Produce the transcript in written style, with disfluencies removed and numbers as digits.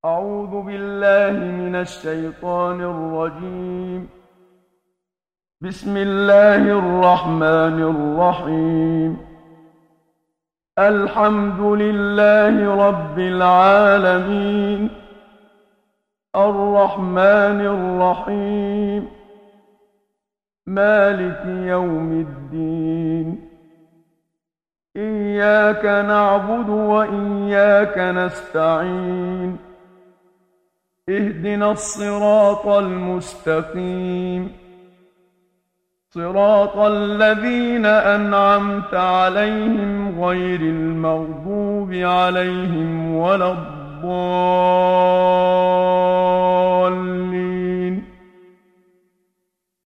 أعوذ بالله من الشيطان الرجيم. بسم الله الرحمن الرحيم. الحمد لله رب العالمين، الرحمن الرحيم، مالك يوم الدين. إياك نعبد وإياك نستعين. اهدنا الصراط المستقيم، صراط الذين أنعمت عليهم غير المغضوب عليهم ولا الضالين.